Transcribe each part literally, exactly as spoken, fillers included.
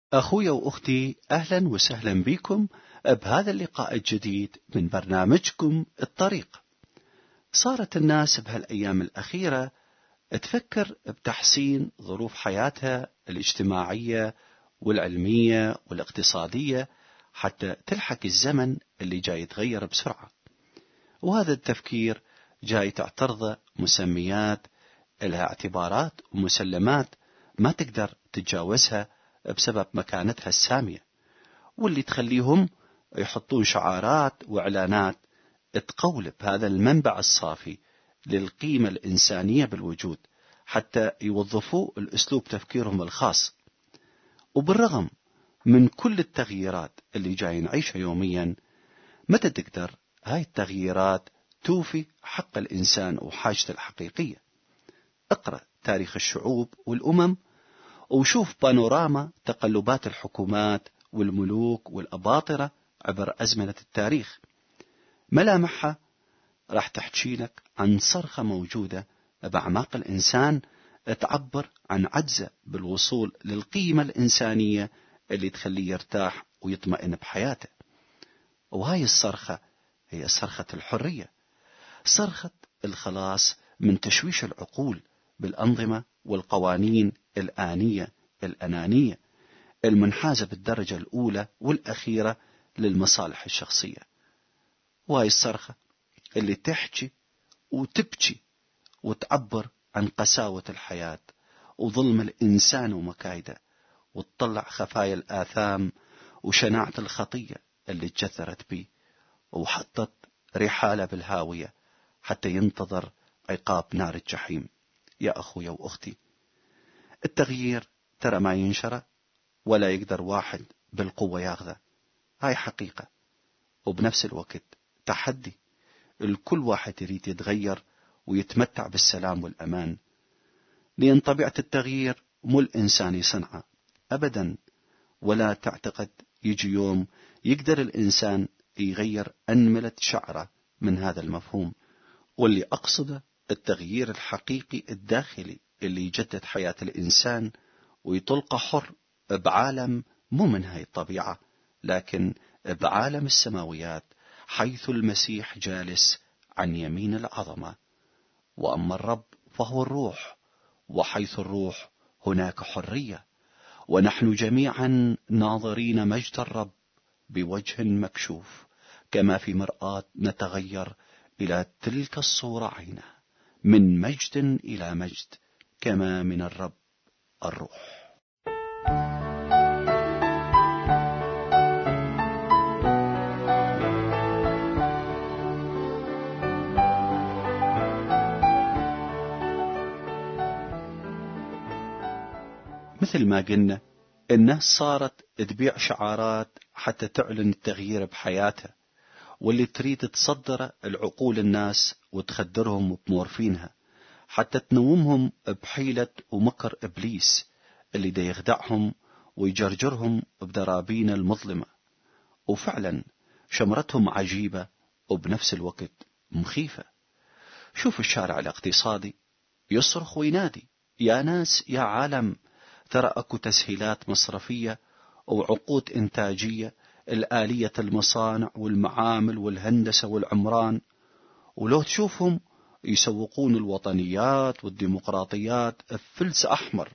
أخوي وأختي، أهلا وسهلا بكم بهذا اللقاء الجديد من برنامجكم الطريق. صارت الناس بهالأيام الأخيرة تفكر بتحسين ظروف حياتها الاجتماعية والعلمية والاقتصادية حتى تلحق الزمن اللي جاي يتغير بسرعة، وهذا التفكير جاي تعترضه مسميات لها اعتبارات ومسلمات ما تقدر تتجاوزها بسبب مكانتها السامية، واللي تخليهم يحطون شعارات وإعلانات تقولب هذا المنبع الصافي للقيمة الإنسانية بالوجود حتى يوظفوا الأسلوب تفكيرهم الخاص. وبالرغم من كل التغييرات اللي جاي نعيشها يوميا، متى تقدر هاي التغييرات توفي حق الإنسان وحاجته الحقيقية؟ اقرأ تاريخ الشعوب والأمم وشوف بانوراما تقلبات الحكومات والملوك والأباطرة عبر أزمنة التاريخ. ملامحها راح تحكي لك عن صرخة موجودة بأعماق الإنسان تعبر عن عجزه بالوصول للقيمة الإنسانية اللي تخليه يرتاح ويطمئن بحياته. وهاي الصرخة هي صرخة الحرية، صرخة الخلاص من تشويش العقول بالأنظمة والقوانين الآنية الأنانية المنحازة بالدرجة الأولى والأخيرة للمصالح الشخصية. وهاي الصرخة اللي تحكي وتبكي وتعبر عن قساوة الحياة وظلم الإنسان ومكايده، وتطلع خفايا الآثام وشناعة الخطية اللي تجثرت به وحطت رحالة بالهاوية حتى ينتظر عقاب نار الجحيم. يا أخويا وأختي، التغيير ترى ما ينشره ولا يقدر واحد بالقوة ياخذه، هاي حقيقة، وبنفس الوقت تحدي. الكل واحد يريد يتغير ويتمتع بالسلام والأمان، لأن طبيعة التغيير مو الإنسان يصنعه أبدا، ولا تعتقد يجي يوم يقدر الإنسان يغير أنملة شعره من هذا المفهوم. واللي أقصده التغيير الحقيقي الداخلي اللي يجدد حياة الإنسان ويطلقه حر بعالم مو من هاي الطبيعة، لكن بعالم السماويات حيث المسيح جالس عن يمين العظمة. وأما الرب فهو الروح، وحيث الروح هناك حرية، ونحن جميعا ناظرين مجد الرب بوجه مكشوف كما في مرآة نتغير إلى تلك الصورة عينه، من مجد إلى مجد كما من الرب الروح. مثل ما قلنا، الناس صارت تبيع شعارات حتى تعلن التغيير بحياتها، واللي تريد تصدر العقول الناس وتخدرهم بمورفينها حتى تنومهم بحيلة ومكر إبليس اللي دا يخدعهم ويجرجرهم بدرابين المظلمة. وفعلا شمرتهم عجيبة وبنفس الوقت مخيفة. شوف الشارع الاقتصادي يصرخ وينادي: يا ناس يا عالم، ترى أكو تسهيلات مصرفية وعقود إنتاجية الآلية المصانع والمعامل والهندسة والعمران، ولو تشوفهم يسوقون الوطنيات والديمقراطيات بفلس أحمر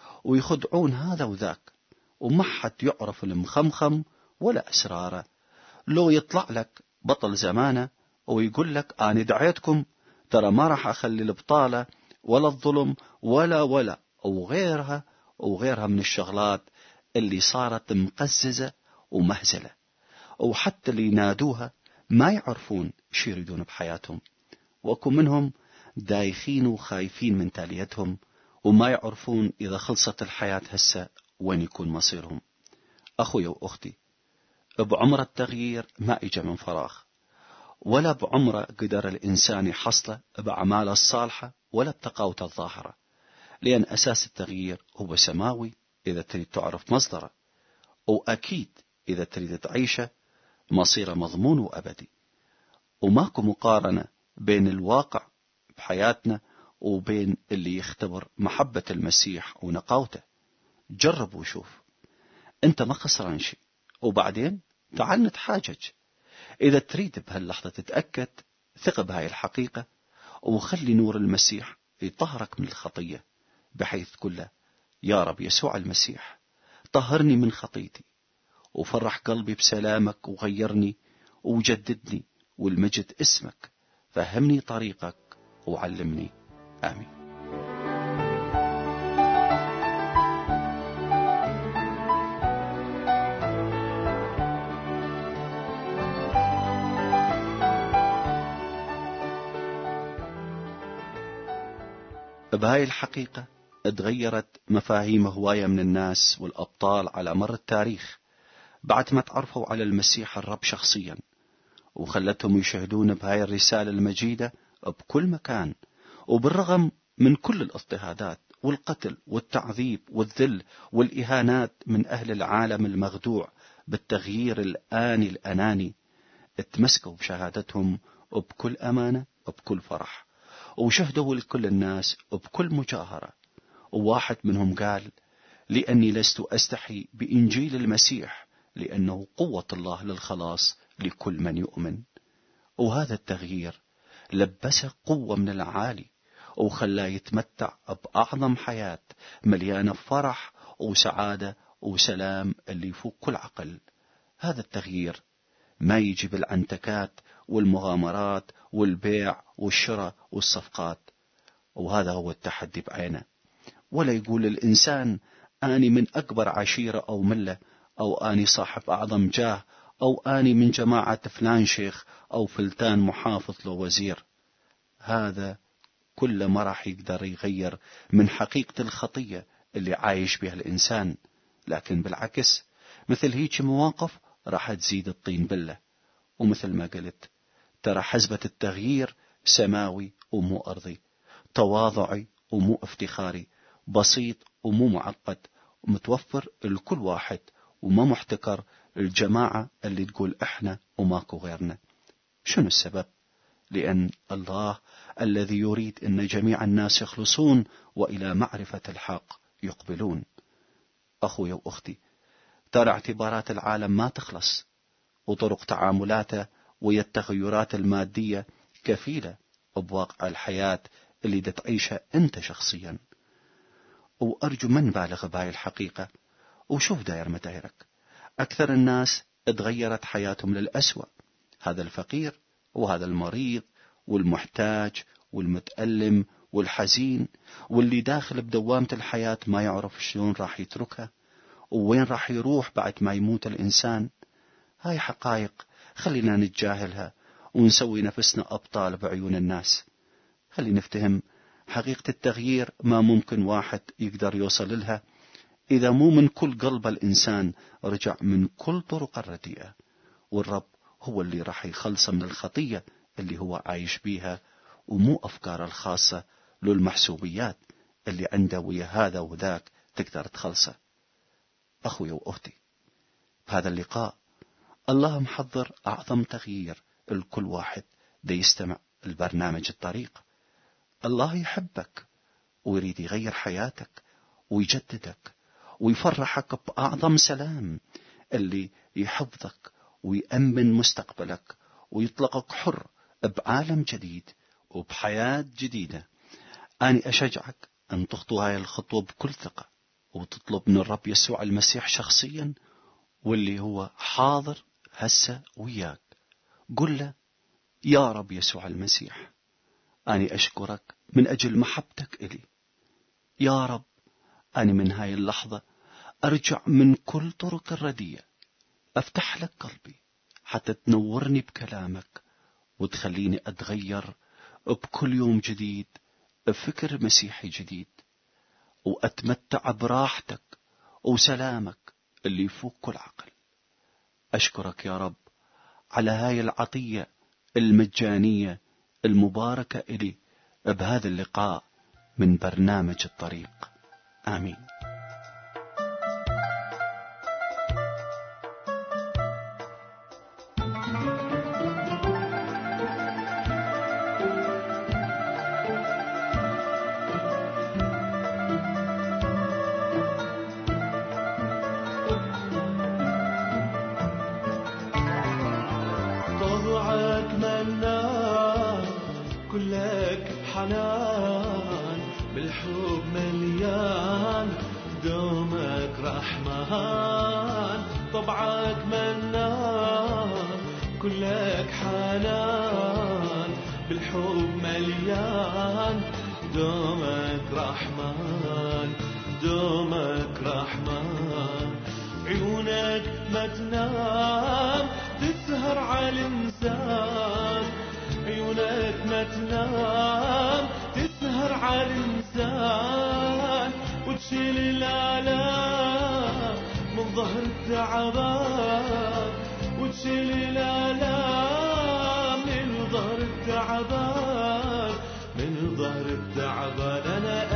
ويخدعون هذا وذاك، وما حد يعرف المخمخم ولا أسراره. لو يطلع لك بطل زمانه ويقول لك أنا دعيتكم، ترى ما راح أخلي البطالة ولا الظلم ولا ولا أو غيرها وغيرها من الشغلات اللي صارت مقززة ومهزلة، وحتى اللي ينادوها ما يعرفون شو يريدون بحياتهم، وأكو منهم دايخين وخايفين من تاليتهم وما يعرفون إذا خلصت الحياة هسه وين يكون مصيرهم. أخوي وأختي، بعمر التغيير ما إجا من فراغ، ولا بعمره قدر الإنسان يحصله بأعماله الصالحة ولا بتقاوته الظاهرة، لأن أساس التغيير هو سماوي إذا تريد تعرف مصدره، وأكيد إذا تريد تعيشه مصيره مضمون وأبدي. وماكو مقارنة بين الواقع بحياتنا وبين اللي يختبر محبة المسيح ونقاوته. جرب وشوف. أنت ما خسران شيء. وبعدين تعال نتحاجج. إذا تريد بهاللحظة تتأكد، ثق بهاي الحقيقة وخلي نور المسيح يطهرك من الخطية، بحيث تقول له: يا رب يسوع المسيح، طهرني من خطيتي وفرح قلبي بسلامك وغيرني وجددني، والمجد اسمك، فهمني طريقك وعلمني. آمين. بهاي الحقيقة اتغيرت مفاهيم هواية من الناس والأبطال على مر التاريخ بعد ما تعرفوا على المسيح الرب شخصيا، وخلتهم يشهدون بهاي الرسالة المجيدة بكل مكان. وبالرغم من كل الاضطهادات والقتل والتعذيب والذل والإهانات من أهل العالم المخدوع بالتغيير الآني الأناني، اتمسكوا بشهادتهم وبكل أمانة وبكل فرح، وشهدوا لكل الناس وبكل مجاهرة. وواحد منهم قال: لأني لست أستحي بإنجيل المسيح، لأنه قوة الله للخلاص لكل من يؤمن. وهذا التغيير لبسه قوة من العالي وخلاه يتمتع بأعظم حياة مليانة فرح وسعادة وسلام اللي يفوق كل عقل. هذا التغيير ما يجي بالعنتكات والمغامرات والبيع والشراء والصفقات، وهذا هو التحدي بعينه. ولا يقول الإنسان: أني من أكبر عشيرة أو ملة، أو أني صاحب أعظم جاه، أو أني من جماعة فلان شيخ أو فلتان محافظ له وزير. هذا كل ما راح يقدر يغير من حقيقة الخطية اللي عايش بها الإنسان، لكن بالعكس مثل هيك مواقف راح تزيد الطين بلة. ومثل ما قلت، ترى حزبة التغيير سماوي ومو أرضي، تواضعي ومو افتخاري، بسيط ومو معقد، ومتوفر لكل واحد، وما محتكر الجماعة اللي تقول إحنا وماكو غيرنا. شنو السبب؟ لأن الله الذي يريد أن جميع الناس يخلصون وإلى معرفة الحق يقبلون. أخوي وأختي، ترى اعتبارات العالم ما تخلص، وطرق تعاملاته ويا التغيرات المادية كفيلة بواقع الحياة اللي دا تعيشها أنت شخصيا. وأرجو من بالغ بهاي الحقيقة وشوف داير مدايرك. أكثر الناس اتغيرت حياتهم للأسوأ، هذا الفقير وهذا المريض والمحتاج والمتألم والحزين، واللي داخل بدوامة الحياة ما يعرف شلون راح يتركها ووين راح يروح بعد ما يموت الإنسان. هاي حقائق خلينا نتجاهلها ونسوي نفسنا أبطال بعيون الناس. خلي نفتهم حقيقة التغيير ما ممكن واحد يقدر يوصل لها إذا مو من كل قلب الإنسان رجع من كل طرق الرديئة، والرب هو اللي راح يخلصه من الخطية اللي هو عايش بيها، ومو أفكار الخاصة للمحسوبيات اللي عنده ويا هذا وذاك تقدر تخلصه. أخوي وأختي، بهذا اللقاء الله محضر أعظم تغيير لكل واحد دا يستمع البرنامج الطريق. الله يحبك ويريد يغير حياتك ويجددك ويفرحك بأعظم سلام اللي يحفظك ويأمن مستقبلك ويطلقك حر بعالم جديد وبحياة جديدة. أنا أشجعك أن تخطو هاي الخطوة بكل ثقة وتطلب من الرب يسوع المسيح شخصيا، واللي هو حاضر هسه وياك. قل له: يا رب يسوع المسيح، أنا أشكرك من أجل محبتك إلي. يا رب، أنا من هاي اللحظة أرجع من كل طرق الردية، أفتح لك قلبي حتى تنورني بكلامك وتخليني أتغير بكل يوم جديد بفكر مسيحي جديد، وأتمتع براحتك وسلامك اللي يفوق كل عقل. أشكرك يا رب على هاي العطية المجانية المباركة إلي بهذا اللقاء من برنامج الطريق. آمين. رهان، طبعك منان كلك حنان، بالحب مليان، دومك رحمن دومك رحمن. عيونك ما تنام تسهر على الإنسان، عيونك ما تنام تسهر على الإنسان، وتشيل الآلام من ظهر التعبان، وتشيل الآلام من ظهر التعبان، من ظهر التعبان. أنا